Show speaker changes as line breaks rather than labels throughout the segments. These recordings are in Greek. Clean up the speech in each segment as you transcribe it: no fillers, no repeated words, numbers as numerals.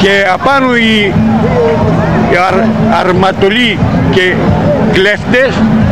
και απάνω οι αρματολοί και κλέφτες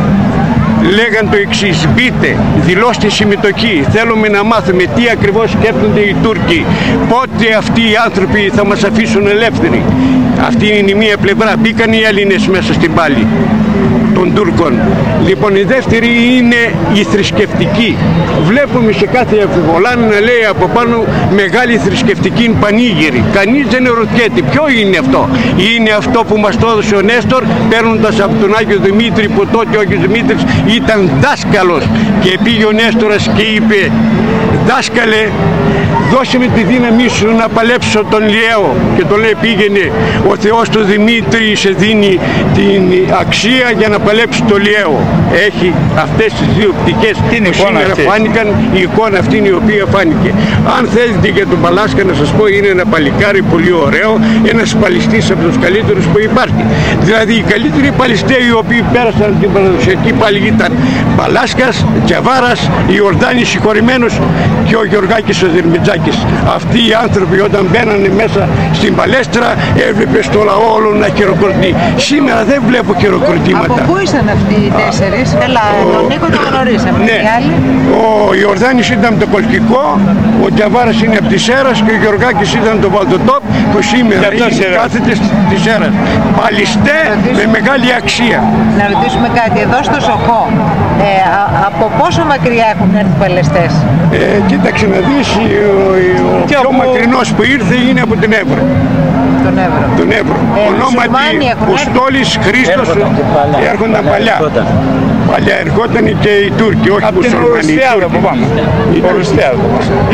λέγαν το εξής: μπείτε, δηλώστε συμμετοχή, θέλουμε να μάθουμε τι ακριβώς σκέφτονται οι Τούρκοι, πότε αυτοί οι άνθρωποι θα μας αφήσουν ελεύθεροι. Αυτή είναι η μία πλευρά. Μπήκαν οι Έλληνες μέσα στην πάλη των Τούρκων. Λοιπόν, η δεύτερη είναι η θρησκευτική. Βλέπουμε σε κάθε αμφιβολάνη να λέει από πάνω μεγάλη θρησκευτική πανήγυρη. Κανείς δεν ερωτιέται ποιο είναι αυτό. Είναι αυτό που μας το έδωσε ο Νέστορ, παίρνοντας από τον Άγιο Δημήτρη, που τότε ο Άγιος Δημήτρης ήταν δάσκαλος, και πήγε ο Νέστορας και είπε: δάσκαλε, δώσε με τη δύναμή σου να παλέψω τον Λιαίο. Και το λέει: πήγαινε, ο Θεός του Δημήτρη σε δίνει την αξία για να παλέψει το Λιαίο. Έχει αυτές τις δύο πτυχές που σήμερα φάνηκαν, η εικόνα αυτή είναι η οποία φάνηκε. Αν θέλετε για τον Παλάσκα να σας πω, είναι ένα παλικάρι πολύ ωραίο, ένας παλιστής από τους καλύτερους που υπάρχει. Δηλαδή οι καλύτεροι παλιστές οι οποίοι πέρασαν την παραδοσιακή πάλι ήταν Παλάσκας, Τζαβάρας, Ιορδάνης συγχωρημένος και ο Γεωργάκης ο Δερμιτζάκης. Αυτοί οι άνθρωποι όταν μπαίνανε μέσα στην παλέστρα έβλεπε στο λαό όλο να χειροκροτεί. Σήμερα δεν βλέπω χειροκροτήματα.
Από πού ήσαν αυτοί οι τέσσερις? Έλα, τον Νίκο τον γνωρίσαμε.
Ναι.
Οι άλλοι?
Ο Ιορδάνης ήταν το Κολκικό, ο Τζαβάρας είναι από τη Σέρας και ο Γεωργάκης ήταν το Βαλτοτόπ, που σήμερα είναι κάθετες της Σέρας. Παλιστέ με μεγάλη αξία.
Να ρωτήσουμε κάτι, εδώ στο Σοχό, από πόσο μακριά έχουν έρθει παλαιστές?
Κοίταξε να δεις, ο πιο μακρινός που ήρθε είναι από την Εύρο. Τον Εύρο. Ονόματι Κουστόλης Χρήστος έρχονταν παλιά. Παλιά ερχόταν και οι Τούρκοι, όχι οι μουσουλμανοί.
Ο Ρουστιάδο.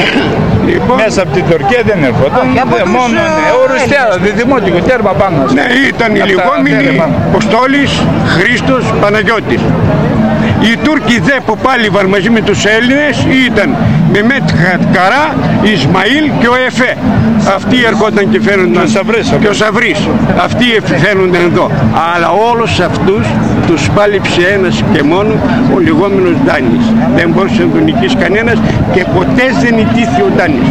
Μέσα από την Τουρκία δεν έρχονταν. Μόνο ο Ρουστιάδο, δημότικο τέρμα πάνω.
Ναι, ήταν οι λιγόμενοι Κουστόλης Χρήστος Παναγιώτης. Οι Τούρκοι δε που πάλιβαν μαζί με τους Έλληνες ήταν Μεμέτ Καρά, Ισμαήλ και ο Εφέ. Αυτοί ερχόταν και φαίνονταν, και ο Σαβρής. Αυτοί φαίνονταν εδώ. Αλλά όλους αυτούς τους πάλιψε ένας και μόνο, ο λεγόμενος Ντάνης. Δεν μπορούσε να τον νικήσει κανένας και ποτέ δεν νικήθηκε ο Ντάνης.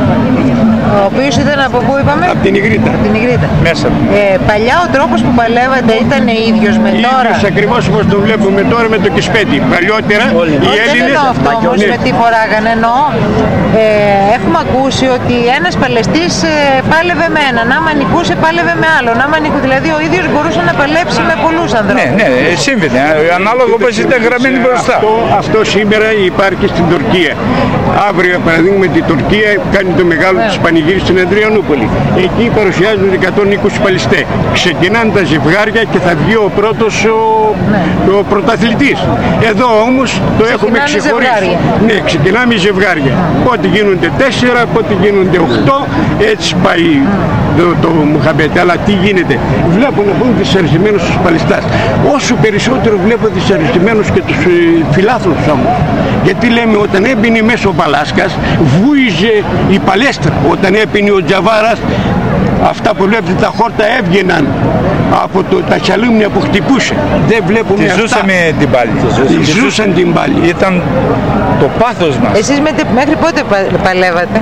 Ο οποίος ήταν από πού είπαμε?
Από την Ιγρήτα.
Από την Ιγρήτα.
Μέσα.
Παλιά ο τρόπος που παλεύατε ήταν ίδιος με τώρα?
Ίδιος ακριβώς όπως το βλέπουμε τώρα με το Κισπέτι. Παλιότερα οι Έλληνες...
Δεν εννοώ αυτό όμως με τι φοράγανε, εννοώ. Έχουμε ακούσει ότι ένας παλαιστής πάλευε με έναν, άμα νικούσε πάλευε με άλλον, άμα νικούσε, δηλαδή ο ίδιος μπορούσε να παλέψει με πολλούς ανθρώπους.
Ναι, σύμβαινε, ανάλογα όπως ήταν γραμμένοι μπροστά.
Αυτό σήμερα υπάρχει στην Τουρκία. Αύριο, παραδείγμα, η Τουρκία κάνει το μεγάλο της πανηγύρι στην Ανδριανούπολη. Εκεί παρουσιάζονται 120 παλαιστές. Ξεκινάνε τα ζευγάρια και θα βγει ο πρώτος ο πρωταθλητής. Εδώ όμως το έχουμε ξεχωρίσει. Ναι, ξεκινάμε ζευγάρια. Πότε γίνονται 4, πότε γίνονται 8, έτσι πάει το Μουχαμπέτ. Αλλά τι γίνεται? Βλέπω να μπουν δυσαρεστημένους τους παλαιστάς. Όσο περισσότερο βλέπω δυσαρεστημένους και τους φιλάθλους όμως. Γιατί λέμε, όταν έμπαινε μέσα ο Παλάσκας βούιζε η παλέστρα. Όταν έπινε ο Τζαβάρας, αυτά που βλέπετε τα χόρτα έβγαιναν από τα τσαλούμια που χτυπούσε. Δεν βλέπουμε αυτά.
Ζούσαμε την πάλη.
Ζούσαν την πάλη.
Ήταν το πάθος μας.
Εσείς μέχρι πότε παλεύατε?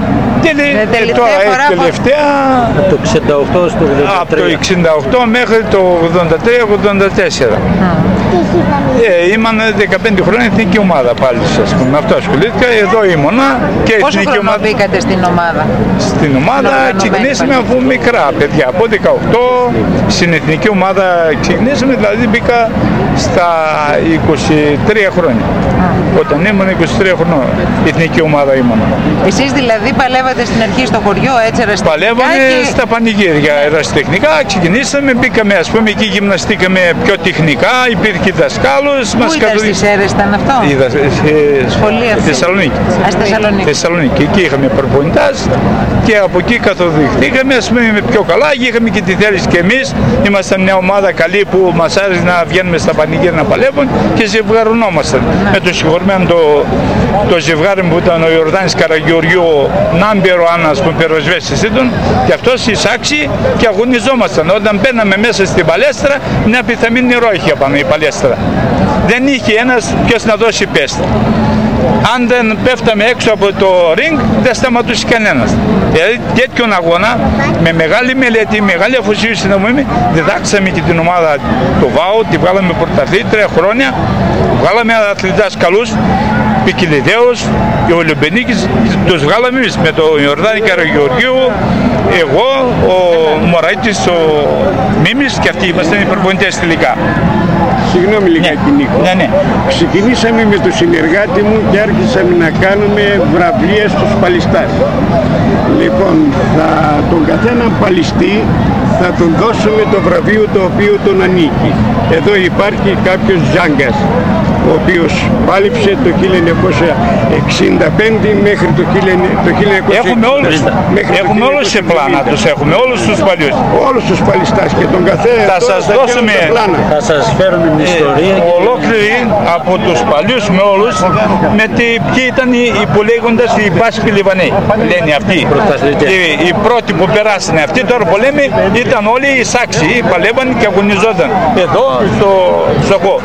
Τελευταία
από το 68 στο 83.
Από το 68 μέχρι το 83-84. Ήμουν 15 χρόνια εθνική ομάδα πάλι, ας πούμε. Με αυτό ασχολήθηκα. Εδώ ήμουνα και
πόσο
εθνική
χρόνο
ομάδα.
μπήκατε στην ομάδα?
Στην ομάδα ξεκινήσαμε από μικρά παιδιά. Από 18 στην εθνική ομάδα ξεκινήσαμε, δηλαδή μπήκα στα 23 χρόνια. Όταν ήμουν 23 χρονών, η εθνική ομάδα ήμουν.
Εσείς δηλαδή παλεύατε στην αρχή στο χωριό, έτσι ερασιτεχνικά?
Παλεύαμε στα πανηγύρια ερασιτεχνικά, ξεκινήσαμε, μπήκαμε, ας πούμε, εκεί γυμναστήκαμε πιο τεχνικά, υπήρχε δασκάλος.
Πού ήταν στις Σέρες ήταν αυτό? Σχολεία αυτή?
Θεσσαλονίκη.
Θεσσαλονίκη.
Εκεί είχαμε προπονητάς και από εκεί καθοδηγηθήκαμε, ας πούμε, πιο καλά. Είχαμε και τη θέληση και εμείς. Ήμασταν μια ομάδα καλή που μας άρεσε να βγαίνουμε στα πανηγύρια να παλεύουν και ζευγαρωνόμασταν. Με το συγχωρημένο το ζευγάρι που ήταν ο Ιορδάνης Καραγεωργιού, νάμπερο Άννας που πυροσβέστης ήταν, και αυτός εισάξει και αγωνιζόμασταν. Όταν μπαίναμε μέσα στην παλέστρα, μια πιθαμή νερό είχε πάνω η παλέστρα. Δεν είχε ένας ποιος να δώσει πέστα. αν δεν πέφταμε έξω από το ring δεν σταματούσε κανένας. Δηλαδή τέτοιον αγώνα με μεγάλη μελέτη, μεγάλη αφοσίωση να πούμε, διδάξαμε και την ομάδα του ΒΑΟ, τη βγάλαμε πρωταθλήτρια χρόνια, βγάλαμε αθλητές καλούς, Πικιλιδαίος, ο Ολυμπενίκης, τους βγάλαμε εμείς με τον Ιορδάνη Καραγεωργίου, εγώ, ο Μωραΐτης, ο Μίμης και αυτοί ήμασταν οι προπονητές τελικά.
Συγγνώμη λιγάκι, Νίκο.
Ναι.
Ξεκινήσαμε με τον συνεργάτη μου και άρχισαμε να κάνουμε βραβείες στους παλιστάς. Λοιπόν, τον καθένα παλιστή θα τον δώσουμε το βραβείο το οποίο τον ανήκει. Εδώ υπάρχει κάποιος Ζάγκας, ο οποίος πάλιψε το 1965 μέχρι το 1960.
Έχουμε όλους σε πλάνα, τους έχουμε όλους τους παλιούς.
Όλους τους παλιστάς και τον καθένα.
Θα σας δώσουμε,
θα σας φέρουμε την ιστορία.
Ολόκληρη από τους παλιούς με όλους, με ποιοι ήταν οι πολέγοντες, οι Πάσχοι Λιβανοί, λένε αυτοί. Οι πρώτοι που περάσανε αυτοί, τώρα που λέμε, ήταν όλοι οι Σάξοι, παλεύαν και αγωνιζόταν εδώ στο Σοκό.